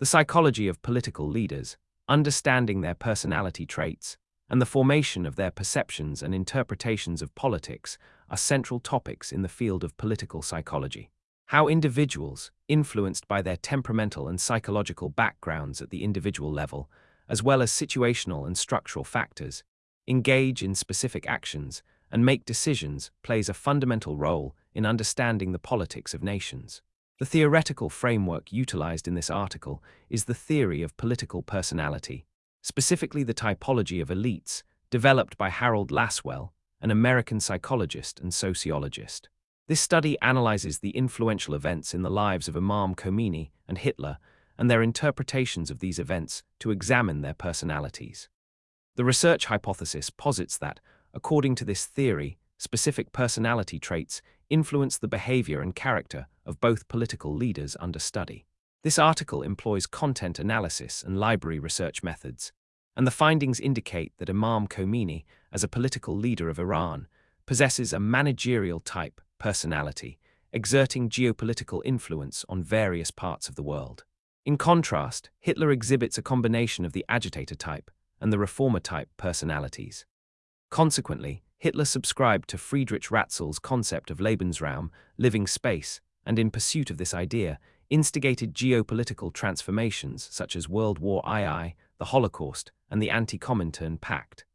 The psychology of political leaders, understanding their personality traits, and the formation of their perceptions and interpretations of politics are central topics in the field of political psychology. How individuals, influenced by their temperamental and psychological backgrounds at the individual level, as well as situational and structural factors, engage in specific actions and make decisions plays a fundamental role in understanding the politics of nations. The theoretical framework utilized in this article is the theory of political personality, specifically the typology of elites, developed by Harold Lasswell, an American psychologist and sociologist. This study analyzes the influential events in the lives of Imam Khomeini and Hitler and their interpretations of these events to examine their personalities. The research hypothesis posits that, according to this theory, specific personality traits influence the behavior and character of both political leaders under study. This article employs content analysis and library research methods, and the findings indicate that Imam Khomeini, as a political leader of Iran, possesses a managerial type personality, exerting geopolitical influence on various parts of the world. In contrast, Hitler exhibits a combination of the agitator type and the reformer type personalities. Consequently, Hitler subscribed to Friedrich Ratzel's concept of Lebensraum, living space, and in pursuit of this idea, instigated geopolitical transformations such as World War II, the Holocaust, and the Anti-Comintern Pact.